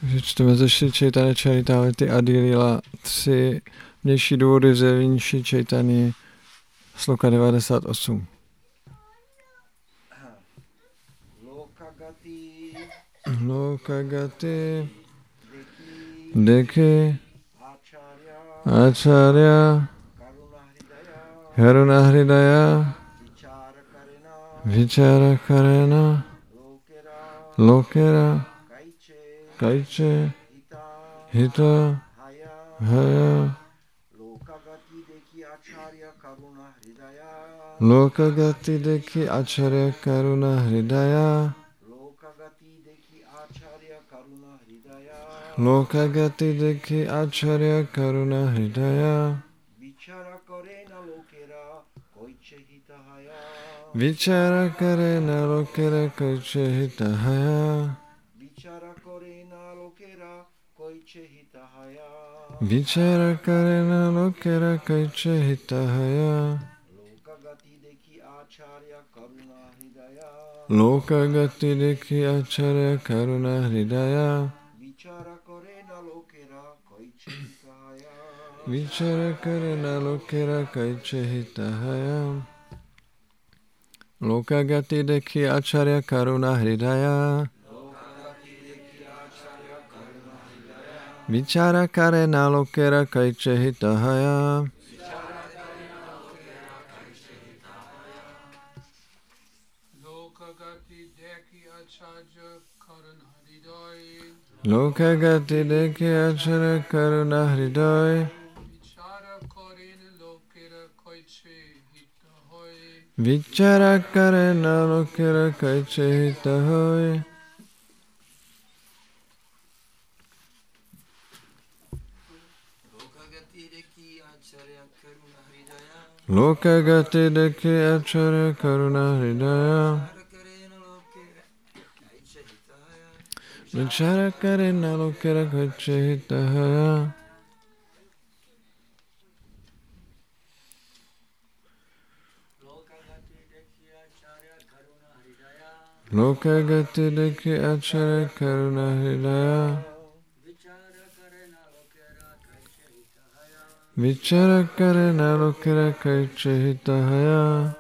že čteme ze Šri Chaitanya Charitamrity Adi Lila 3 vnější důvody zjevení Šri Chaitanya, sloka 98. Lokagati Dekhi Acharya Karuna Hridaya Vichara Karena Lokera Kaiche Hita Haya Lokagati Dekhi Acharya Karuna Hridaya Lokagati Dekhi Acharya Karuna Hridaya Vichara Karena Lokera Kaiche Hitahaya Vichara Karena Lokera Kaiche Hitahaya Lokagati Dekhi Acharya Karuna Hridaya Vichara Karena Lokera Kaiche Hitahaya Lokagati Dekhi Acharya Karuna Hridaya Vichara Karena Lokera Kaiche Hitahaya Lokagati Dekhi Acharya Karuna Hridaya Vichara Karena Lokera Kaiche Hitahaya Lokagati Dekhi Acharya Karuna Hridaya Vichara Karena Lokera Kaiche Hitahaya Lokagati Dekhi Acharya Karuna Hridaya Vichara Karena Lokera Kaiche Hitahaya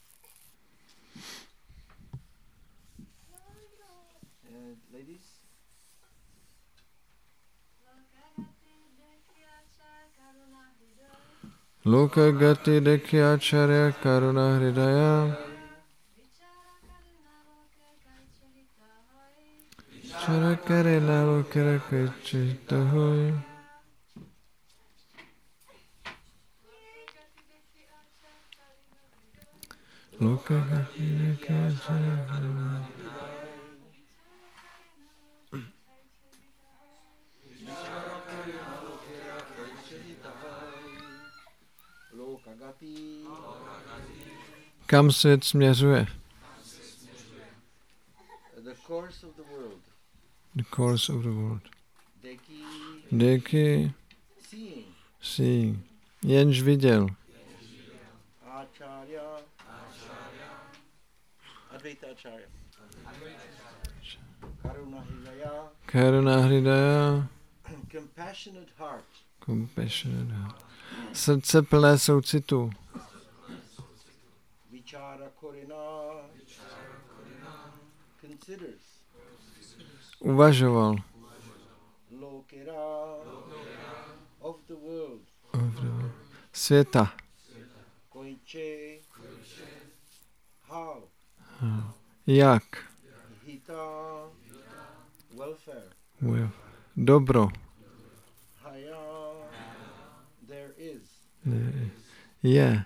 Lokagati Dekhi Acharya Karuna Hridaya Vichara Karena Lokera Kaiche Hitahaya Lokagati Dekhi Acharya Karuna Kam svět směřuje? The course of the world. Dekhi seeing. Jenž viděl. Karuna Hridaya. Compassionate heart. Srdce plné soucitu. Uvažoval. Světa. Jak? Dobro. Je.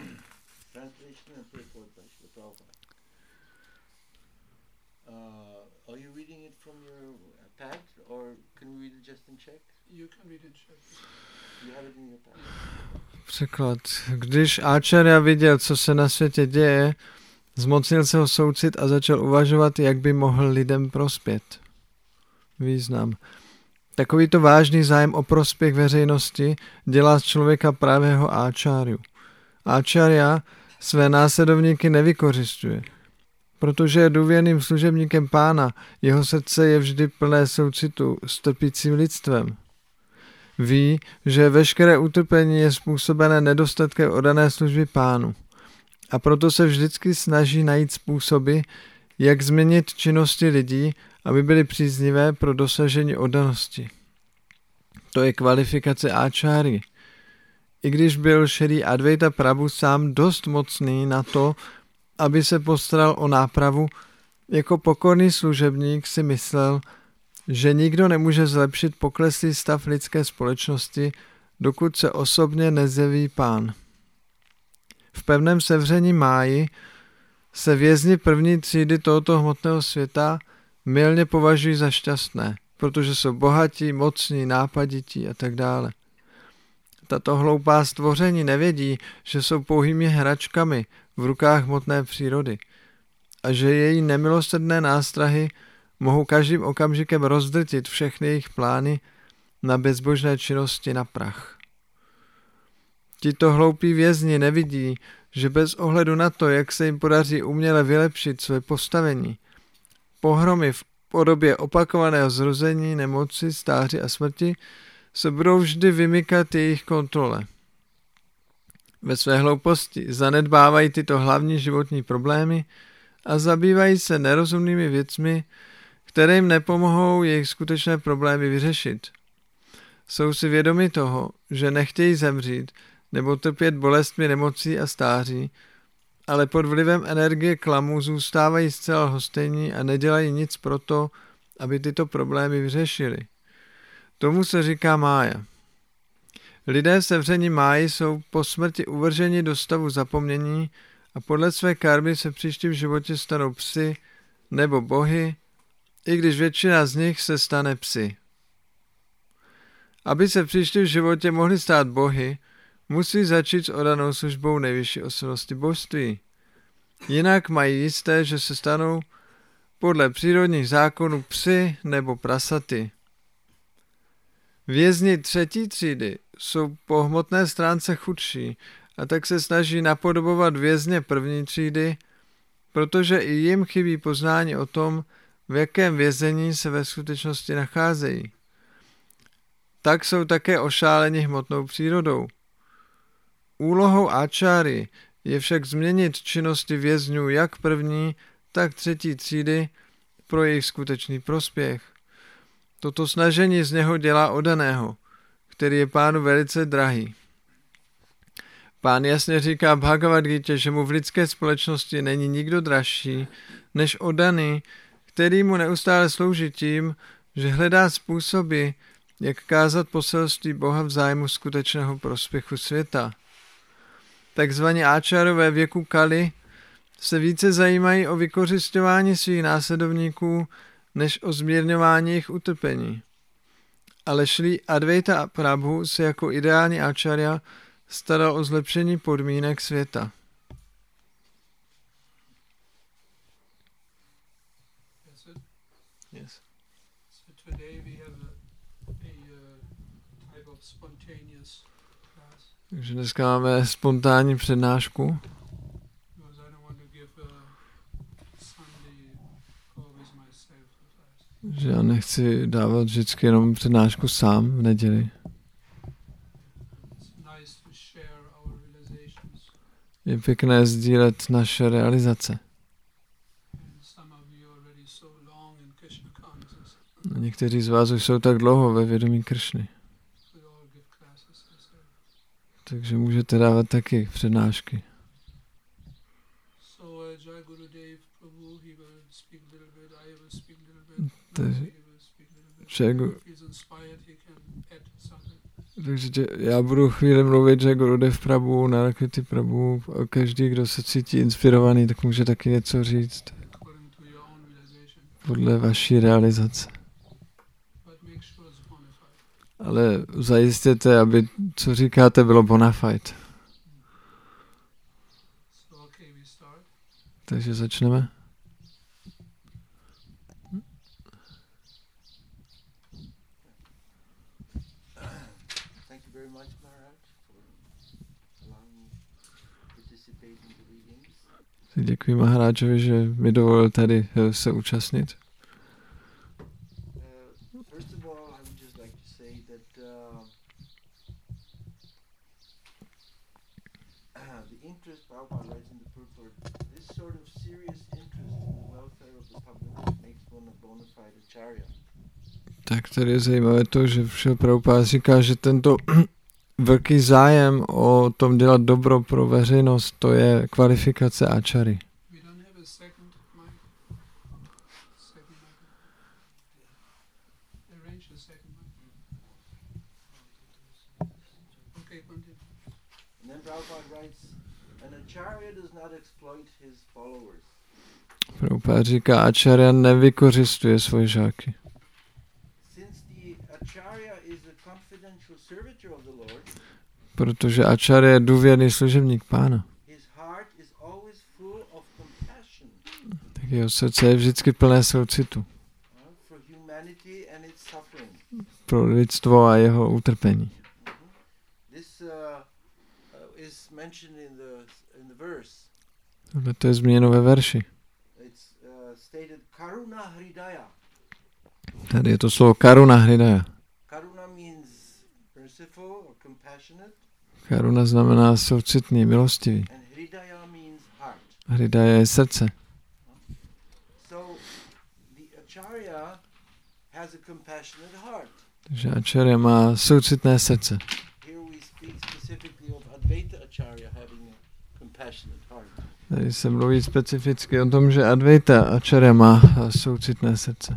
Are you reading it from your pad, or can we read it just in Czech? You can read it in Czech. You have it in your pad. Překlad. Když Acharya viděl, co se na světě děje, zmocnil se ho soucit a začal uvažovat, jak by mohl lidem prospět. Význam. Takovýto vážný zájem o prospěch veřejnosti dělá z člověka pravého áčáryu. Áčárya své následovníky nevykořisťuje. Protože je důvěrným služebníkem Pána, jeho srdce je vždy plné soucitu s trpícím lidstvem. Ví, že veškeré utrpení je způsobené nedostatkem oddané služby Pánu. A proto se vždycky snaží najít způsoby, jak změnit činnosti lidí, aby byly příznivé pro dosažení oddanosti. To je kvalifikace áčáry. I když byl Šrí Advaita Prabhu sám dost mocný na to, aby se postaral o nápravu, jako pokorný služebník si myslel, že nikdo nemůže zlepšit pokleslý stav lidské společnosti, dokud se osobně nezjeví Pán. V pevném sevření máji se vězni první třídy tohoto hmotného světa mylně považují za šťastné, protože jsou bohatí, mocní, nápadití a tak dále. Tato hloupá stvoření nevědí, že jsou pouhými hračkami v rukách hmotné přírody a že její nemilosrdné nástrahy mohou každým okamžikem rozdrtit všechny jejich plány na bezbožné činnosti na prach. Tito hloupí vězni nevidí, že bez ohledu na to, jak se jim podaří uměle vylepšit své postavení, pohromy v podobě opakovaného zrození, nemoci, stáří a smrti se budou vždy vymykat jejich kontrole. Ve své hlouposti zanedbávají tyto hlavní životní problémy a zabývají se nerozumnými věcmi, které jim nepomohou jejich skutečné problémy vyřešit. Jsou si vědomi toho, že nechtějí zemřít nebo trpět bolestmi nemocí a stáří, ale pod vlivem energie klamu zůstávají zcela lhostejní a nedělají nic proto, aby tyto problémy vyřešili. Tomu se říká mája. Lidé v sevření máji jsou po smrti uvrženi do stavu zapomnění a podle své karmy se v příštím životě stanou psy nebo bohy, i když většina z nich se stane psy. Aby se v příštím životě mohli stát bohy, musí začít s oddanou službou nejvyšší osobnosti božství. Jinak mají jisté, že se stanou podle přírodních zákonů psy nebo prasaty. Vězni třetí třídy jsou po hmotné stránce chudší a tak se snaží napodobovat vězně první třídy, protože i jim chybí poznání o tom, v jakém vězení se ve skutečnosti nacházejí. Tak jsou také ošáleni hmotnou přírodou. Úlohou áčáry je však změnit činnosti vězňů jak první, tak třetí třídy pro jejich skutečný prospěch. Toto snažení z něho dělá oddaného, který je Pánu velice drahý. Pán jasně říká v Bhagavad Gita, že mu v lidské společnosti není nikdo dražší než oddaný, který mu neustále slouží tím, že hledá způsoby, jak kázat poselství Boha v zájmu skutečného prospěchu světa. Takzvaní áčárové věku Kali se více zajímají o vykořisťování svých následovníků, než o zmírňování jejich utrpení. Ale Šrí Advaita Prabhu se jako ideální áčarya staral o zlepšení podmínek světa. Yes. So today we have a type of spontaneous class. Takže dneska máme spontánní přednášku. Že já nechci dávat vždycky jenom přednášku sám v neděli. Je pěkné sdílet naše realizace. Někteří z vás už jsou tak dlouho ve vědomí Kršny. Takže můžete dávat taky přednášky. Takže já budu chvíli mluvit, že Gurudev Prabhu, Narakviti Prabhu, každý, kdo se cítí inspirovaný, tak může taky něco říct podle vaší realizace. Ale zajistěte, aby co říkáte, bylo bona fide. Takže začneme. Děkuji Maharáčovi, že mi dovolil tady se účastnit. First of all, I would just like to say that the interest Prabhupada writes in the purport, this sort of serious interest in the welfare of the public makes one a bona fide acharya. Tak tady je zajímavé to, že Šrila Prabhupada říká, že tento velký zájem o tom dělat dobro pro veřejnost, to je kvalifikace áčary. We don't have a second mic. Second mic. Arrange a second mic. Okay, continue. And then Prabhupada writes, an acharya does not exploit his followers. Prabhupada říká, áčarya nevykořistuje svoje žáky. Since the acharya is a confidential servitor of the Lord, Protože áčarya je důvěrný služebník Pána. his heart is always full of compassion Tak jeho srdce je vždycky plné soucitu for humanity and its suffering. pro lidstvo a jeho utrpení. This is mentioned in the verse. Tohle to je zmíněno ve verši. It's stated Karuna Hridaya. Tady je to slovo karuna hridaya. Karuna means merciful or compassionate, Karuna znamená soucitný, milostivý. and Hridaya means heart. Hridaya je srdce. So the acharya has a compassionate heart. Takže áčarya má soucitné srdce. Here we speak specifically of Advaita acharya having a compassionate heart. Tady se mluví specificky o tom, že Advaita áčarya má soucitné srdce.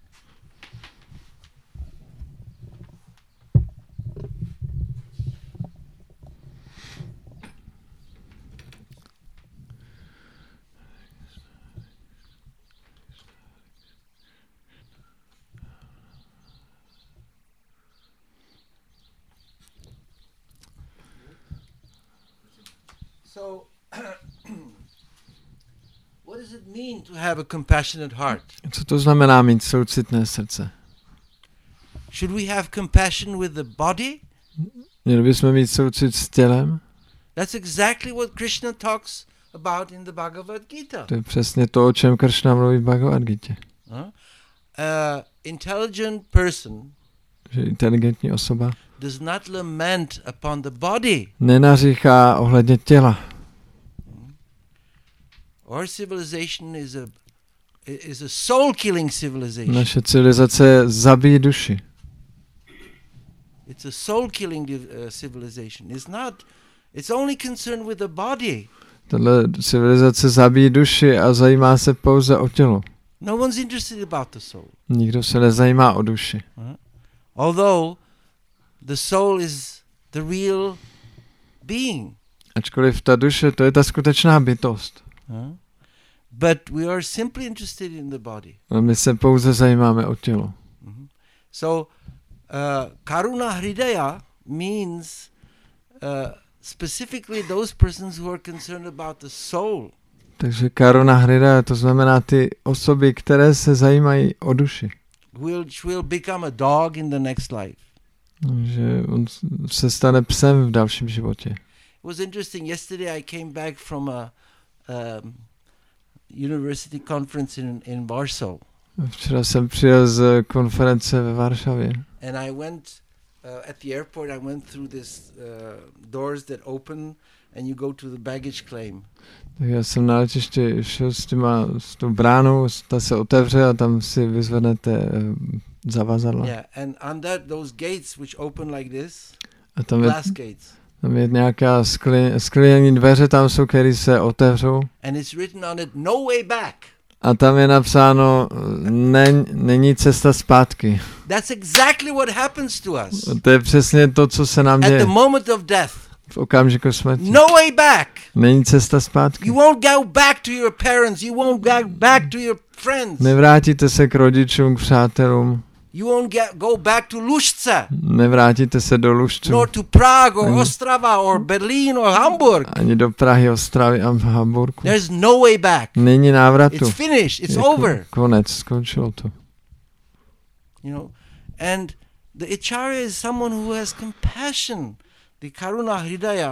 So what does it mean to have a compassionate heart? Co to znamená mít soucitné srdce? Should we have compassion with the body? Měli bychom mít soucit s tělem? That's exactly what Krishna talks about in the Bhagavad Gita. To je přesně to, o čem Kršna mluví v Bhagavad Gita. Intelligent person Že inteligentní osoba does not lament upon the body. nenaříká ohledně těla. Our civilization is a soul-killing civilization. Naše civilizace zabíjí duši. It's a soul-killing civilization. It's only concerned with the body. Tahle civilizace zabíjí duši a zajímá se pouze o tělo. No one's interested about the soul. Nikdo se nezajímá o duši. Although the soul is the real being. Ačkoliv ta duše, to je ta skutečná bytost. But we are simply interested in the body. A my se pouze zajímáme o tělo. So, Karuna Hridaya means specifically those persons who are concerned about the soul. Takže karuna hridaya, to znamená ty osoby, které se zajímají o duši. Which will become a dog in the next life. Že on se stane psem v dalším životě. It was interesting. Yesterday I came back from a university conference in Warsaw. Včera jsem přijel z konference ve Varšavě. And I went at the airport. I went through this doors that open, and you go to the baggage claim. Tak já jsem na letišti šel s tou bránou, ta se otevře a tam si vyzvednete zavazadla. Yeah, and on those gates which open like this, A tam glass gates. Tam je nějaká skleněné dveře, tam jsou, které se otevřou. And it's written on it, no way back. A tam je napsáno, není cesta zpátky. That's exactly what happens to us. To je přesně to, co se nám At děje the moment of death. v okamžiku smrti. No way back. Není cesta zpátky. You won't go back to your parents. You won't go back to your friends. Nevrátíte se k rodičům, k přátelům. You won't go back to Lužce. Nevrátíte se do Lužců. Nor to Prague or Ostrava or Berlin or Hamburg. Ani do Prahy, Ostravy a Hamburgu. There's no way back. Není návratu. It's finished. It's over. Konec, skončilo to. You know, and the acharya is someone who has compassion. The Karuna Hridaya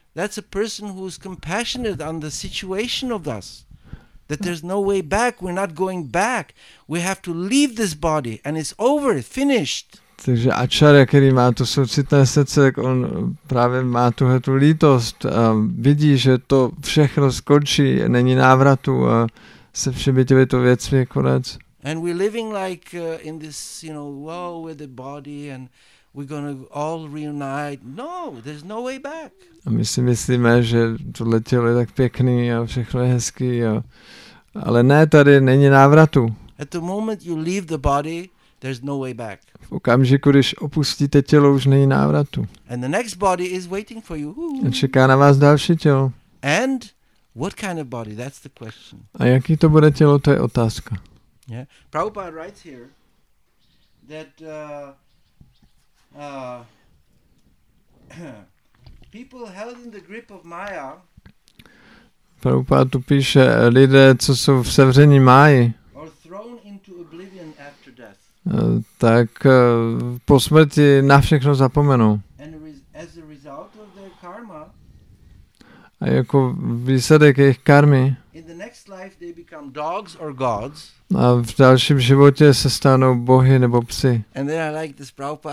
That's a person who's compassionate on the situation of us. That there's no way back, we're not going back. We have to leave this body and it's over, it's finished. Takže acharya, který má to soucitné srdce, tak on právě má tu lítost a vidí, že to všechno skončí, není návratu a se všemi těmito věcmi je konec. And we're living like in this, wow, with the body and we're going to all reunite. No, there's no way back. A my si myslíme, že tohle tělo je tak pěkný a všechno je hezký, ale ne, tady není návratu. At the moment you leave the body, there's no way back. V okamžiku, když opustíte tělo, už není návratu. And the next body is waiting for you. A čeká na vás další tělo. And what kind of body? That's the question. A jaký to bude tělo, to je otázka. Yeah. Prabhupada writes here that people held in the grip of Maya Prabhupada tu píše, lidé, co jsou v sevření máji, are thrown into oblivion after death. Tak po smrti na všechno zapomenou. And as a result of their karma, A jako výsledek jejich karmy in the next life they become dogs or gods. a v dalším životě se stanou bohy nebo psy. And then I like this Prabhupada,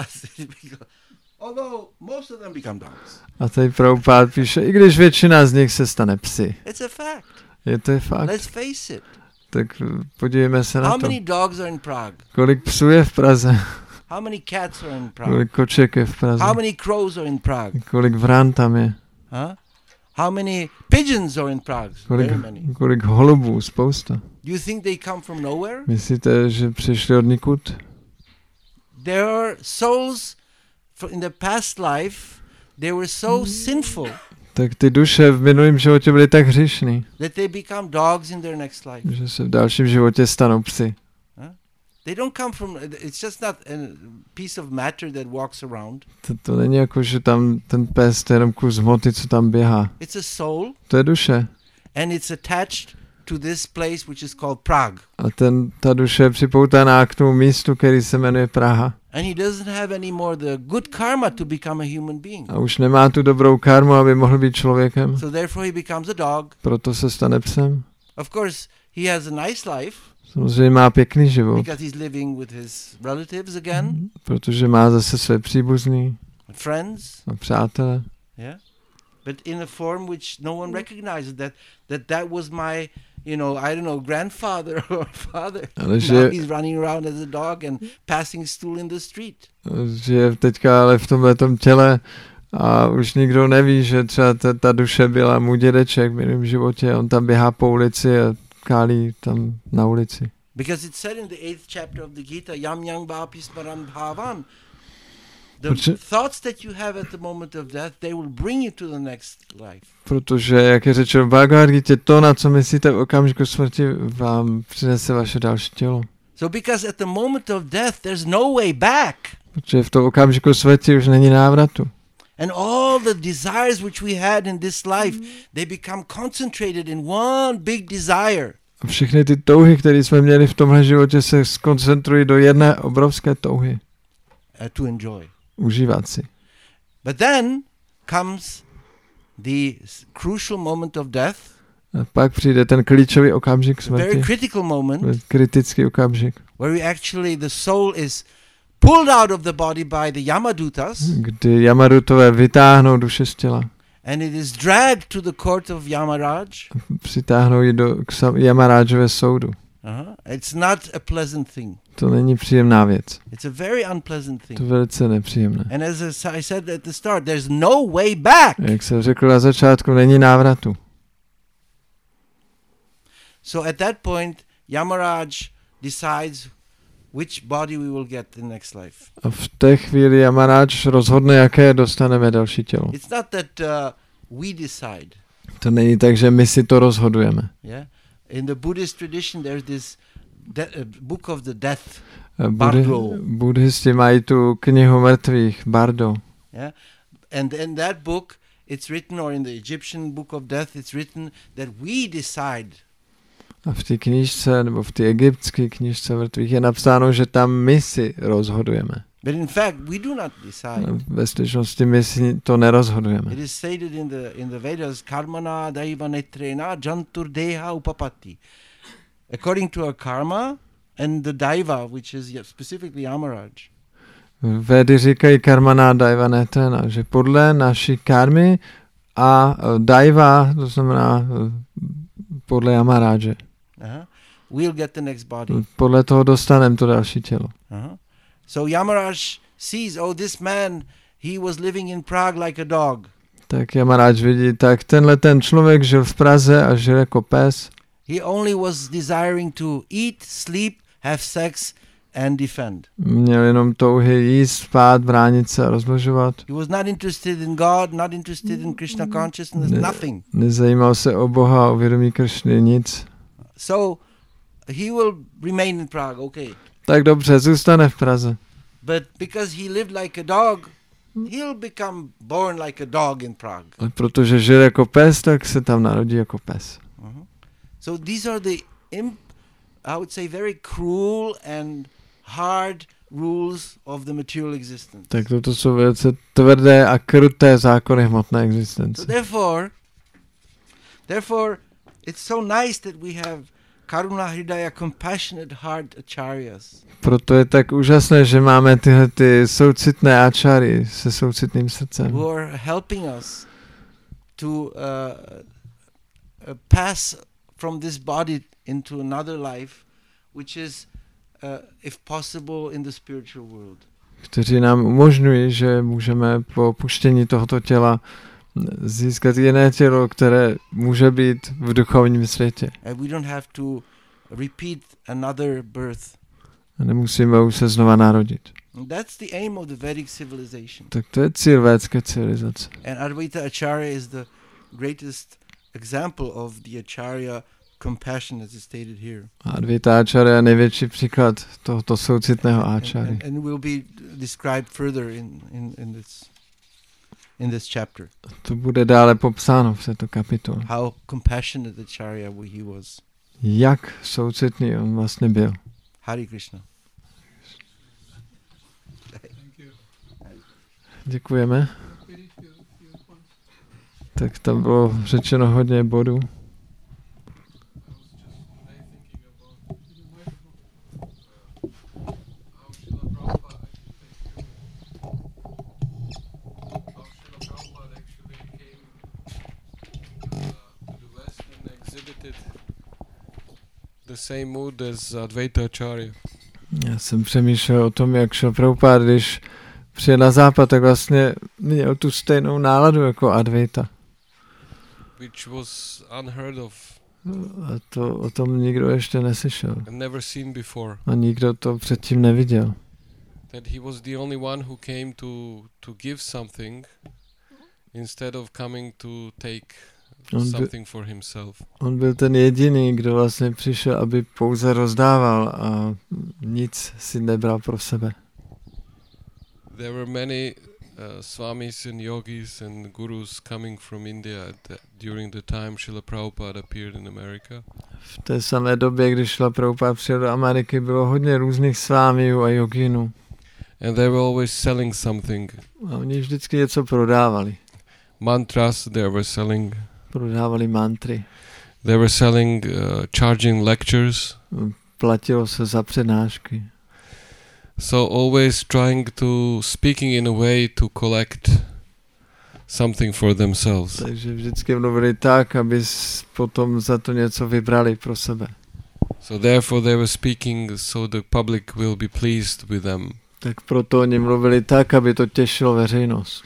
although most of them become dogs. A tady Prabhupada píše, i když většina z nich se stane psy. It's a fact. To je fakt. Let's face it. Tak podívejme se na How to. many dogs are in Prague? Kolik psů je v Praze? How many cats are in Prague? Kolik koček je v Praze? How many crows are in Prague? Kolik vran tam je? Huh? How many pigeons are in Prague? Very many. Kolik holubů? Spousta. Do you think they come from nowhere? Myslíte, že přišli od nikud? There are souls in the past life, they were so sinful Tak ty duše v minulém životě byly tak hříšný, that they become dogs in their next life. že se v dalším životě stanou psy. They don't come from, it's just not a piece of matter that walks around. To není jako, že tam ten pes, to je jenom kus hmoty, co tam běhá. It's a soul To je duše. and it's attached to this place which is called Prague. A ta duše je připoutaná k tomu místu, který se jmenuje Praha. And he doesn't have any more the good karma to become a human being. A už nemá tu dobrou karmu, aby mohl být člověkem. So therefore he becomes a dog. Proto se stane psem. Of course, he has a nice life Samozřejmě má pěkný život, because he's living with his relatives again, protože má zase své příbuzný friends, a přátele. yeah. But in a form which no one recognizes that was my, I don't know, grandfather or father. Ale Now že, he's running around as a dog and passing stool in the street. že je teďka ale v tomhletom těle a už nikdo neví, že třeba ta duše byla můj dědeček v minulém životě. On tam běhá po ulici a kálí tam na ulici. Because it's said in the 8th chapter of the Gita, Yam Yang Bhapi Smaran Bhavan. The thoughts that you have at the moment of death, they will bring you to the next life. Protože, jak je řečeno v Bhagavad Gita, to, na co myslíte v okamžiku smrti, vám přinese vaše další tělo. So because at the moment of death, there's no way back. Protože v tom okamžiku smrti už není návratu. And all the desires which we had in this life, they become concentrated in one big desire. A všechny ty touhy, které jsme měli v tomhle životě, se skoncentrují do jedné obrovské touhy. To enjoy. Užívat si. But then comes the crucial moment of death. A pak přijde ten klíčový okamžik A very smrti. critical moment. Kritický okamžik. Where actually the soul is pulled out of the body by the Yamadutas. Kdy Yamarutové vytáhnou duše z těla. And it is dragged to the court of Yamaraj. Přitáhnou ji k Yamarajové soudu. It's not a pleasant thing. To není příjemná věc. It's a very unpleasant thing. To je velice nepříjemné. And as I said at the start, there's no way back. Jak jsem řekl na začátku, není návratu. So at that point, Yamaraj decides which body we will get in the next life. A v té chvíli Yamaraj rozhodne, jaké dostaneme další tělo. It's not that we decide. To není tak, že my si to rozhodujeme. Yeah. In the Buddhist tradition, there's this book of the death. Bardo. Buddhisti mají tu knihu mrtvých, Bardo. Yeah. And in that book, it's written, or in the Egyptian book of death, it's written that we decide. A v té knížce, nebo v té egyptské knížce mrtvých je napsáno, že tam my si rozhodujeme. But in fact, we do not decide. Ve skutečnosti my si to nerozhodujeme. It is stated in the Vedas, karmana daiva netrena jantur deha upapatti. According to our karma and the daiva, which is specifically Yamaraj. Védy říkají karmaná daiva netena, že podle naší karmy a daiva, to znamená podle Yamaraje. We'll get the next body. Podle toho dostaneme to další tělo. So Yamaraj sees, oh, this man, he was living in Prague like a dog. Tak Yamaraj vidí, tak ten člověk žil v Praze a žil jako pes. He only was desiring to eat, sleep, have sex and defend. Měl jenom touhy jíst, spát, bránit se a rozmnožovat. He was not interested in God, not interested in Krishna consciousness, nothing. Nezajímal se o Boha, o vědomí Kršny, nic. So he will remain in Prague, okay. Tak dobře, zůstane v Praze. But because he lived like a dog, he'll become born like a dog in Prague. Ale protože žil jako pes, tak se tam narodí jako pes. So these are the, I would say, very cruel and hard rules of the material existence. Tak toto jsou velice tvrdé a kruté zákony hmotné existence. So therefore, it's so nice that we have Karuna Hridaya, compassionate heart acharyas. Proto je tak úžasné, že máme tyhle ty soucitné áčary se soucitným srdcem. Who are helping us to pass from this body into another life, which is, if possible, in the spiritual world. Kteří nám umožňují, že můžeme po opuštění tohoto těla získat jiné tělo, které může být v duchovním světě. And we don't have to repeat another birth. A nemusíme už se znova narodit. And that's the aim of the Vedic civilization. Tak to je cíl védské civilizace. And Advaita Acharya is the greatest example of the Acharya compassion, as is stated here. A Advaita Acharya je největší příklad tohoto soucitného áčary. And will be described further in this chapter. To bude dále popsáno v této kapitole. How compassionate Acharya he was. Jak soucitný on vlastně byl. Hare Krishna. Děkujeme. Tak tam bylo řečeno hodně bodů. The same mood as Advaita Acharya. Já jsem přemýšlel o tom, jak Šrila Prabhupáda, když přijel na západ, tak vlastně měl tu stejnou náladu jako Advaita. Which was unheard of. A to o tom nikdo ještě neslyšel. And never seen before. A nikdo to předtím neviděl. That he was the only one who came to give something instead of coming to take something for himself. On byl ten jediný, kdo vlastně přišel, aby pouze rozdával a nic si nebral pro sebe. There were many swamis and yogis and gurus coming from India during the time Srila Prabhupada appeared in America. V té samé době, když Srila Prabhupada přijel do Ameriky, bylo hodně různých svámiů a joginů. And they were always selling something. A oni vždycky něco prodávali. Mantras, they were selling. Prodávali mantry. They were selling, charging lectures. Platilo se za přednášky. So always trying to, speaking in a way to collect something for themselves. Takže vždycky mluvili tak, aby potom za to něco vybrali pro sebe. So therefore they were speaking so the public will be pleased with them. Tak proto oni mluvili tak, aby to těšilo veřejnost.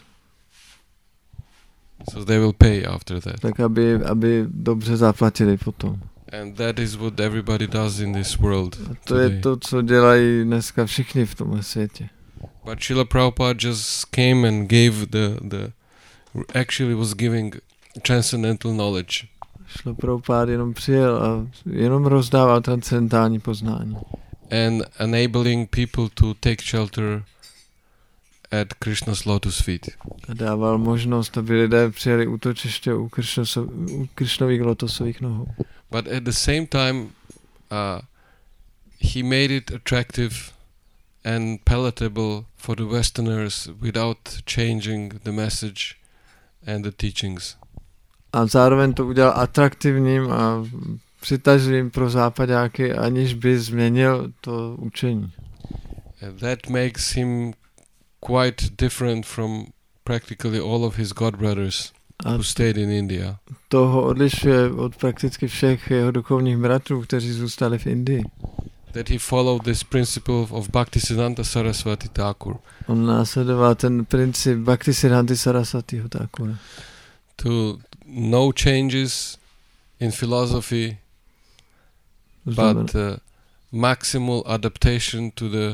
So they will pay after that. Tak aby dobře zaplatili potom. And that is what everybody does in this world. A to je to, co dělají dneska všichni v tomhle světě. But Srila Prabhupada just came and gave actually was giving transcendental knowledge. Srila Prabhupada jenom přijel a jenom rozdával transcendentální poznání. And enabling people to take shelter at Krishna's lotus feet. A dával možnost, aby lidé přijeli útočiště u Krishnových lotosových nohou. But at the same time, he made it attractive and palatable for the Westerners without changing the message and the teachings. A zároveň to udělal atraktivním a přitažlivým pro západáky, aniž by změnil to učení. That makes him quite different from practically all of his god brothers who stayed in India. To ho odlišuje od prakticky všech jeho duchovních bratrů, kteří zůstali v Indii. That he followed this principle of Bhaktisiddhanta Saraswati Thakur. On následoval ten princip Bhaktisiddhanty Saraswatiho Thakura. To no changes in philosophy, but maximal adaptation to the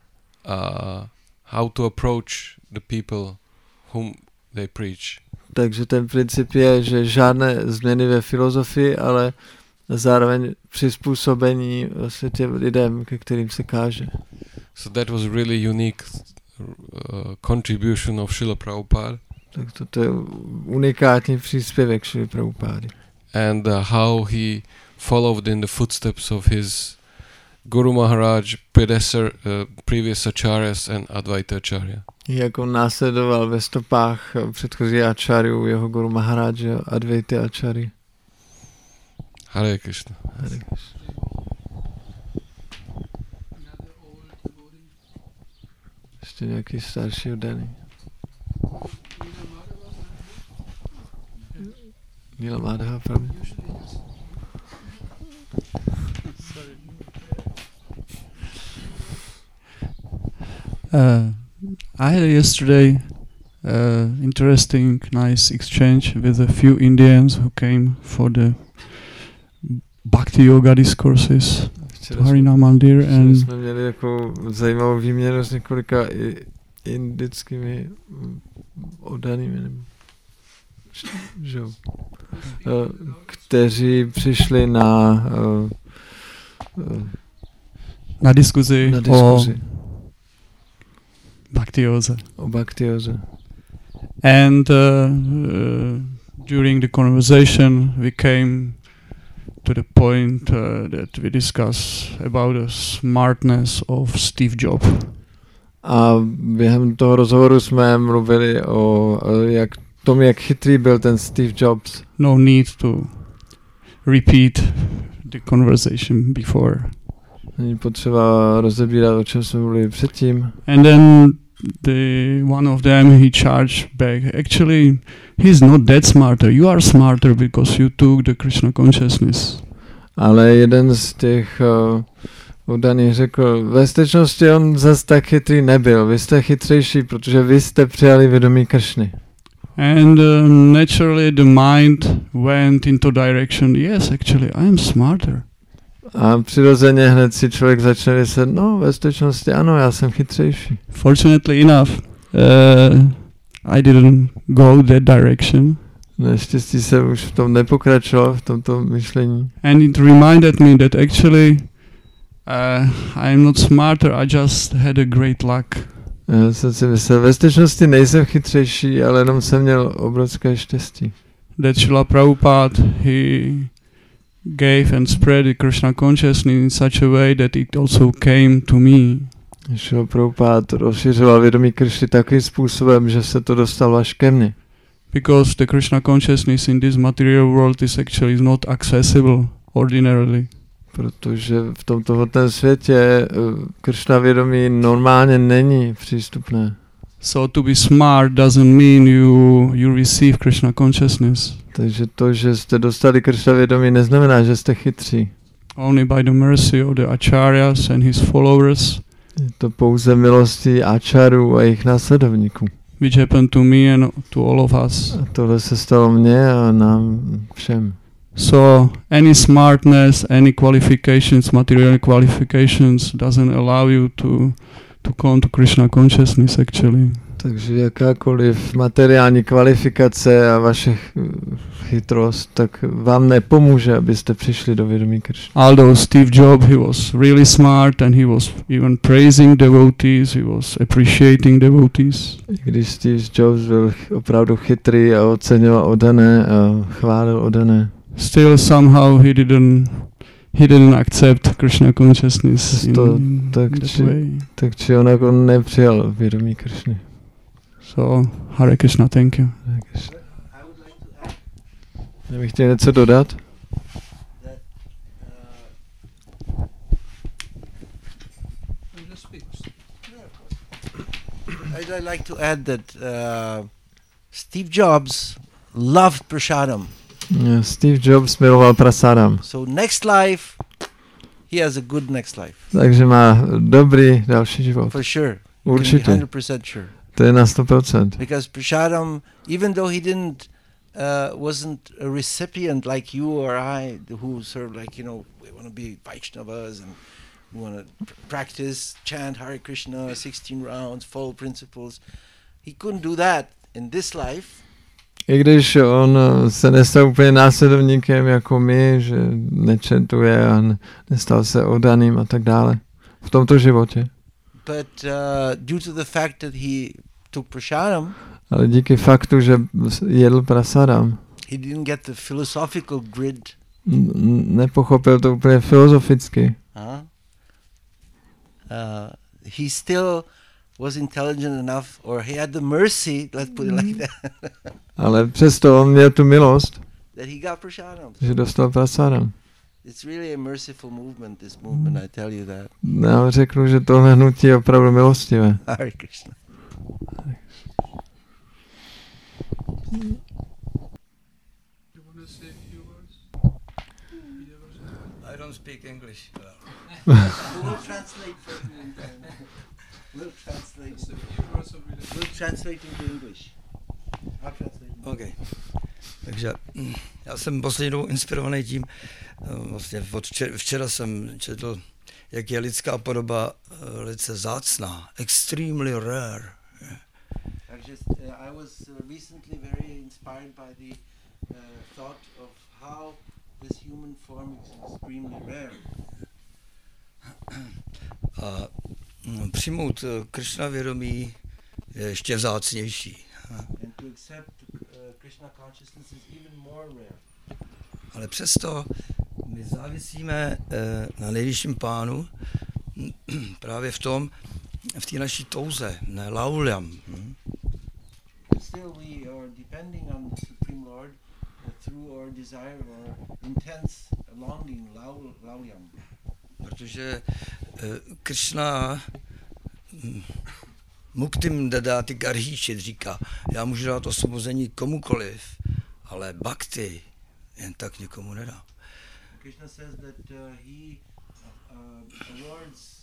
how to approach the people whom they preach. Takže ten princip je, že žádné změny ve filozofii, ale zároveň přizpůsobení vlastně těm lidem, ke kterým se káže. So that was really unique contribution of Srila Prabhupada. Tak to je unikátní příspěvek Šrily Prabhupády. And how he followed in the footsteps of his Guru Maharaj, previous acharyas and Advaita Acharya. Jak on následoval ve stopách předchozí acharyů, jeho Guru Maharaja, Advaita Acharya. Hare Krishna. Hare Krishna. Ještě nějaký starší oddaný. Nila Madhava, pravda? I had yesterday interesting, nice exchange with a few Indians who came for the Bhakti Yoga discourses to Harinam Mandir, and jsme měli takovou zajímavou výměnu s několika indickými oddanými, kteří přišli na diskuzi o Bhakti-józe. O Bhakti-józe. And during the conversation we came to the point that we discuss about the smartness of Steve Jobs. A během toho rozhovoru jsme mluvili o tom, jak chytrý byl ten Steve Jobs. No need to repeat the conversation before. Není potřeba rozebírat, o čem jsme mluvili předtím. And then one of them, he charged back. Actually, he's not that smarter. You are smarter because you took the Krishna consciousness. Ale jeden z těch oddaných řekl, ve skutečnosti on zase tak chytrý nebyl. Vy jste chytřejší, protože vy jste přijali vědomí Kršny. And naturally the mind went into direction, yes, actually, I am smarter. A přirozeně hned si člověk začne myslet, no ve skutečnosti ano, já jsem chytřejší. Fortunately enough, I didn't go that direction. Naštěstí jsem už v tom nepokračoval, v tomto myšlení. And it reminded me that actually I am not smarter, I just had a great luck. Já jsem si myslel, ve skutečnosti nejsem chytřejší, ale jenom jsem měl obrovské štěstí. That Srila Prabhupada, he gave and spread the Krishna consciousness in such a way that it also came to me. Srila Prabhupada rozšiřoval vědomí Kršny takovým způsobem, že se to dostalo až ke mně. Because the Krishna consciousness in this material world is actually not accessible ordinarily. Protože v tomto hmotném světě Kršna vědomí normálně není přístupné. So to be smart doesn't mean you receive Krishna consciousness. Takže to, že jste dostali Kršna vědomí, neznamená, že jste chytří. Only by the mercy of the acharyas and his followers. Je to pouze milostí ačarů a jejich následovníků. Which happened to me and to all of us. A tohle se stalo mně a nám všem. So any smartness, any qualifications, material qualifications doesn't allow you to come to Krishna consciousness actually. Takže jakákoliv materiální kvalifikace a vaše chytrost, tak vám nepomůže, abyste přišli do vědomí Kršny. Although Steve Jobs, he was really smart and he was even praising devotees, he was appreciating devotees. Když Steve Jobs byl opravdu chytrý a oceňoval oddané a chválil oddané. Still somehow he didn't accept Krishna consciousness in that way. Takže on nepřijal vědomí Krishny. So, Hare Krishna, thank you. Já bych chtěl něco dodat. I'd like to add that Steve Jobs loved prasadam. Steve Jobs miloval prasadam. So next life, he has a good next life. Takže má dobrý další život. For sure. Určitě. 100% sure. To je na 100%. Because prasadam, even though he wasn't a recipient like you or I, who sort of like, we want to be Vaishnavas and we want to practice, chant Hare Krishna, 16 rounds, follow principles. He couldn't do that in this life. I když on se nestal úplně následovníkem jako my, že nečentuje a nestal se oddaným a tak dále v tomto životě. But due to the fact that he took prasadam, ale díky faktu, že jedl prasadam, he didn't get the philosophical grid. Nepochopil to úplně filozoficky. He still was intelligent enough, or he had the mercy, let's put it like that. Ale přesto on měl tu milost, that he got prasadam. Že dostal prasadam. It's really a merciful movement, this movement, I tell you that. Já řeknu, že tohle hnutí je opravdu milostivé. Hare Krishna. I don't speak English. We'll translate for you. We'll translate into English. I'll translate. Okay. Takže já jsem poslední dobou inspirovaný tím, vlastně včera jsem četl, jak je lidská podoba velice vzácná, extremely rare. Takže I was recently very inspired by the thought of how this human form is extremely rare. A přijmout Krishna vědomí je ještě vzácnější. And to accept Krishna consciousness is even more rare. Ale přesto my závisíme na nejvyšším pánu právě v té naší touze, ne laulyam. Still we are depending on the Supreme Lord through our desire or intense longing, laulyam. Protože Krishna muktim dadáti garhíčit říká, já můžu dát osvobození komukoliv, ale bhakti jen tak někomu nedá. Krishna says that he awards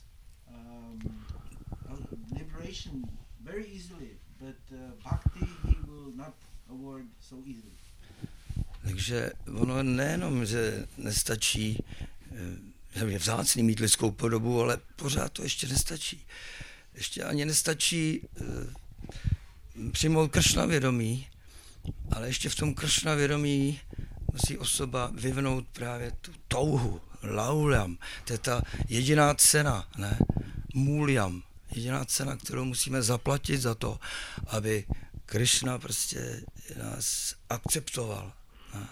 liberation very easily, but bhakti he will not award so easily. Takže ono nejenom, že nestačí, že je vzácný mít lidskou podobu, ale pořád to ještě nestačí. Ještě ani nestačí přijmout Kršna vědomí, ale ještě v tom Kršna vědomí musí osoba vyvinout právě tu touhu, laulyam. To je ta jediná cena, ne? Múlyam. Jediná cena, kterou musíme zaplatit za to, aby Krishna prostě nás akceptoval. Ne?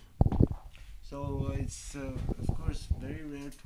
So it's of course very rare to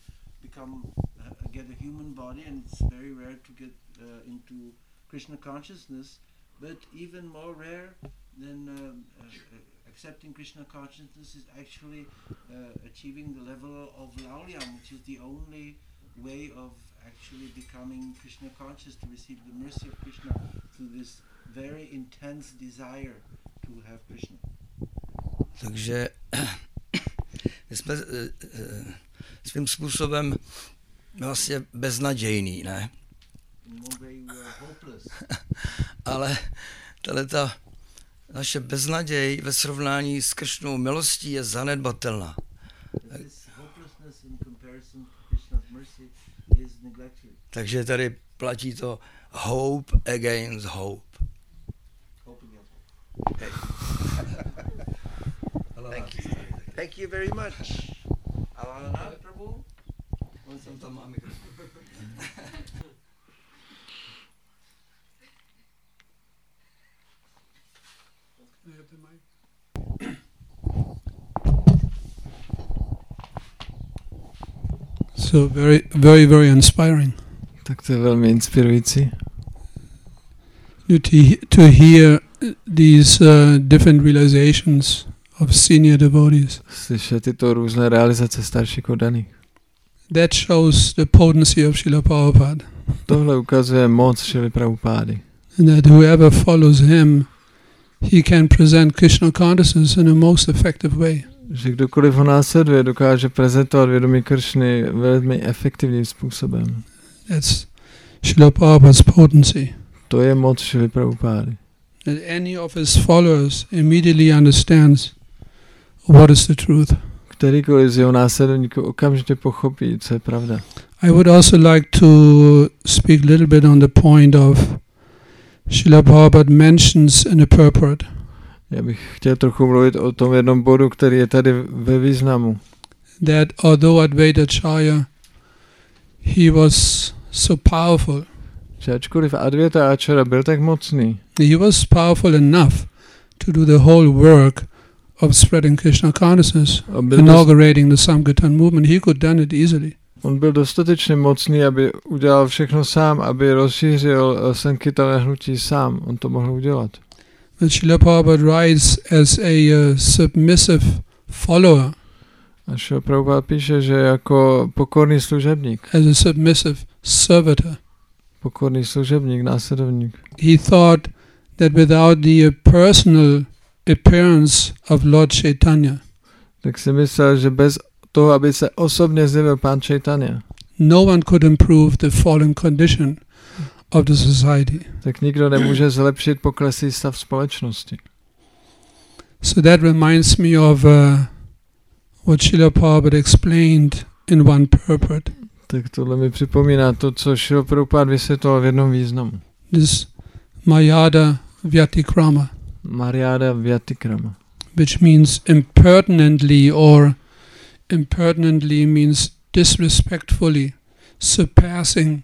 get a human body, and it's very rare to get into Krishna consciousness, but even more rare than accepting Krishna consciousness is actually achieving the level of laulyam, which is the only way of actually becoming Krishna conscious, to receive the mercy of Krishna through this very intense desire to have Krishna. Takže my jsme svým způsobem vlastně beznadějný, ne? Ale ta naše beznaděj ve srovnání s Kršnou milostí je zanedbatelná. Takže tady platí to hope against hope. Okay. Thank you very much. Alana, Prabhu. So very, very, very inspiring. Tak to je velmi inspirující. To hear these different realizations of senior devotees. Slyšet tyto různé realizace starších oddaných. That shows the potency of Srila Prabhupada. Tohle ukazuje moc Šrily Prabhupády. And that whoever follows him, he can present Krishna consciousness in a most effective way. Že kdokoliv ho následuje, dokáže prezentovat vědomí Kršny velmi efektivním způsobem. That's Srila Prabhupada's potency. To je moc Šrily Prabhupády. That any of his followers immediately understands what is the truth. Kterýkoliv z jeho následovníků okamžitě pochopí, co je pravda. I would also like to speak a little bit on the point of Srila Prabhupada mentions in the purport. Já bych chtěl trochu mluvit o tom jednom bodu, který je tady ve významu. That although Advaitacharya, he was so powerful, Že ačkoliv Advaita Acharya byl tak mocný, he was powerful enough to do the whole work of spreading Krishna consciousness, inaugurating the Sankirtan movement. He could done it easily. On byl dostatečně mocný, aby udělal všechno sám, aby rozšířil Sankirtan hnutí sám. On to mohl udělat. But Srila Prabhupada writes as a submissive follower. A Srila Prabhupada píše, že jako pokorný služebník. As a submissive servitor. Pokorný služebník, následovník. He thought that without the personal appearance of Lord Chaitanya, Tak si myslel, že bez toho, aby se osobně zjevil Pán Chaitanya, no one could improve the fallen condition of the society. tak nikdo nemůže zlepšit pokleslý stav společnosti. So that reminds me of what Srila Prabhupada explained in one purport. Tak tohle mi připomíná to, co Srila Prabhupada vysvětloval v jednom významu. This Mayada Vyatikrama, Mariáda Vyatikrama, which means impertinently, or impertinently means disrespectfully surpassing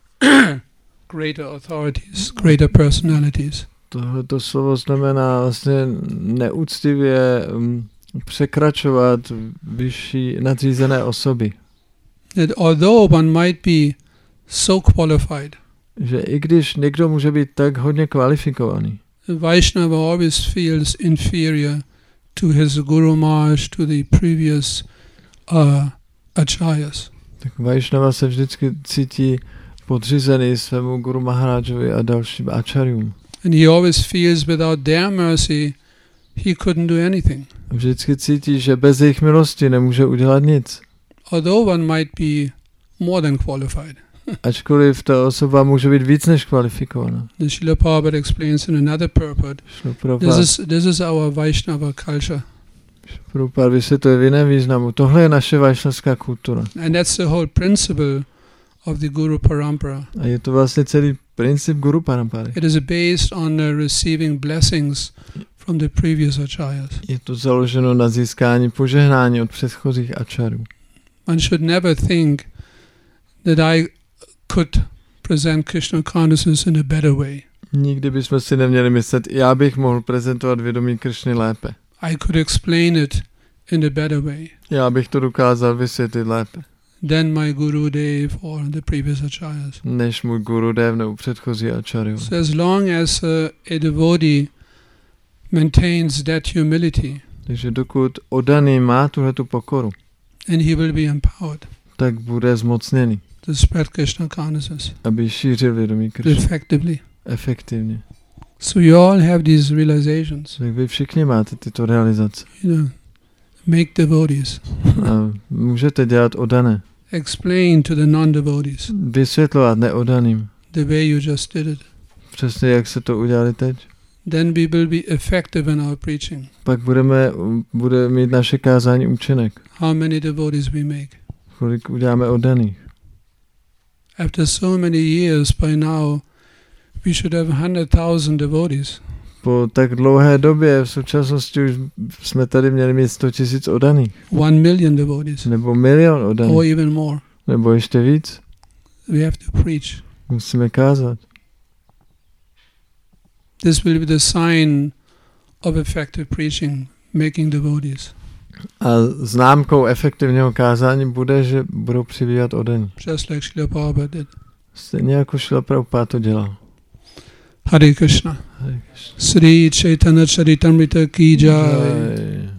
greater authorities, greater personalities. Tohleto slovo znamená vlastně neúctivě překračovat vyšší nadřízené osoby. That although one might be so qualified, Že i když někdo může být tak hodně kvalifikovaný, the Vaishnava always feels inferior to his Guru Maharaj, to the previous acharyas. tak Vaishnava se vždycky cítí podřízený svému Guru Maharajovi a dalším acharyům. And he always feels without their mercy he couldn't do anything. Vždycky cítí, že bez jejich milosti nemůže udělat nic. Although one might be more than qualified. Ačkoliv ta osoba může být víc než kvalifikovaná. The Srila Prabhupada explains in another purport. This is our Vaishnava culture. Prabhupada vysvětluje v jiném významu. Tohle je naše vajšnavská kultura. And that's the whole principle of the Guru Parampara. A je to vlastně celý princip Guru Parampary. It is based on receiving blessings from the previous acharyas. Je to založeno na získání požehnání od předchozích acharyů. One should never think that I could present Krishna consciousness in a better way. Nikdy bychom si neměli myslet, já bych mohl prezentovat vědomí Kršny lépe. I could explain it in a better way Já bych to dokázal vysvětlit lépe. than my Gurudev or the previous acharyas. Než můj Gurudev nebo předchozí acharya. So as long as a devotee maintains that humility, Takže dokud oddaný má tuhletu pokoru, and he will be empowered tak bude zmocněný, to spread Krishna consciousness aby šířil vědomí Kršny effectively. efektivně. So you all have these realizations. Tak vy všichni máte tyto realizace. You know, make devotees. A můžete dělat oddané. Explain to the non-devotees Vysvětlovat neoddaným. the way you just did it. Přesně jak se to udělali teď. Then we will be effective in our preaching. Pak bude mít naše kázání účinek. How many devotees we make. Kolik uděláme oddaných. After so many years, by now, we should have 100,000 devotees. Po tak dlouhé době v současnosti už jsme tady měli mít 100 000 oddaných. 1 million devotees. Nebo 1 milion Or oddaných. even more. Nebo ještě víc. We have to preach. Musíme kázat. This will be the sign of effective preaching, making devotees. A známkou efektivního kázání bude, že budou přibývat o den. Just like Srila Prabhupada did. Stejně jako Srila Prabhupada to dělal. Hare Krishna. Hare Krishna. Sri Chaitanya Charitamrita ki jai.